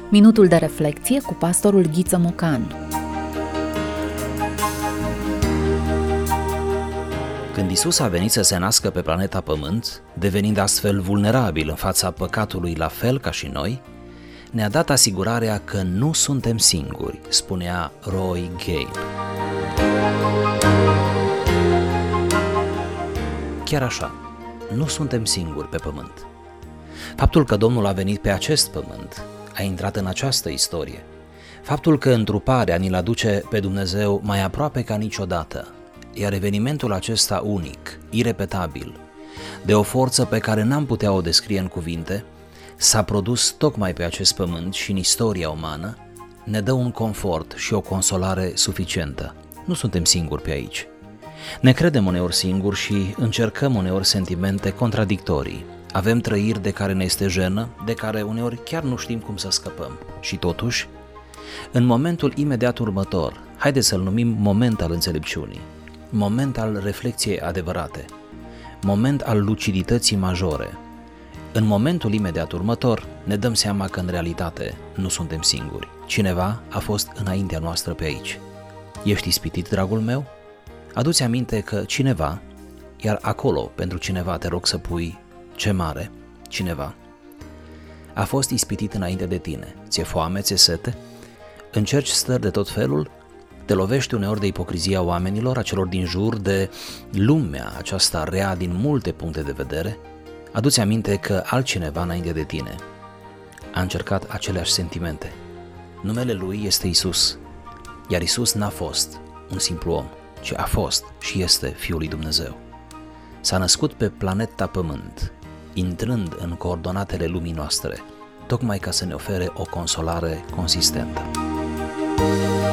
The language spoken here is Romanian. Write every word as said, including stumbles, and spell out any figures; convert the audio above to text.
Minutul de reflecție cu pastorul Ghiță Mocan. Când Iisus a venit să se nască pe planeta Pământ, devenind astfel vulnerabil în fața păcatului la fel ca și noi, ne-a dat asigurarea că nu suntem singuri, spunea Roy Gale. Chiar așa, nu suntem singuri pe pământ. Faptul că Domnul a venit pe acest pământ, a intrat în această istorie, faptul că întruparea ni-l aduce pe Dumnezeu mai aproape ca niciodată, iar evenimentul acesta unic, irepetabil, de o forță pe care n-am putea o descrie în cuvinte, s-a produs tocmai pe acest pământ și în istoria umană, ne dă un confort și o consolare suficientă. Nu suntem singuri pe aici. Ne credem uneori singuri și încercăm uneori sentimente contradictorii. Avem trăiri de care ne este jenă, de care uneori chiar nu știm cum să scăpăm. Și totuși, în momentul imediat următor, haideți să-l numim moment al înțelepciunii, moment al reflexiei adevărate, moment al lucidității majore. În momentul imediat următor ne dăm seama că în realitate nu suntem singuri. Cineva a fost înaintea noastră pe aici. Ești ispitit, dragul meu? Adu-ți aminte că cineva, iar acolo pentru cineva te rog să pui ce mare, cineva, a fost ispitit înainte de tine. Ți-e foame, ți-e sete? Încerci stări de tot felul? Te lovești uneori de ipocrizia oamenilor, a celor din jur, de lumea aceasta rea din multe puncte de vedere? Adu-ți aminte că altcineva înainte de tine a încercat aceleași sentimente. Numele lui este Isus, iar Isus n-a fost un simplu om, ci a fost și este Fiul lui Dumnezeu. S-a născut pe planeta Pământ, intrând în coordonatele lumii noastre, tocmai ca să ne ofere o consolare consistentă.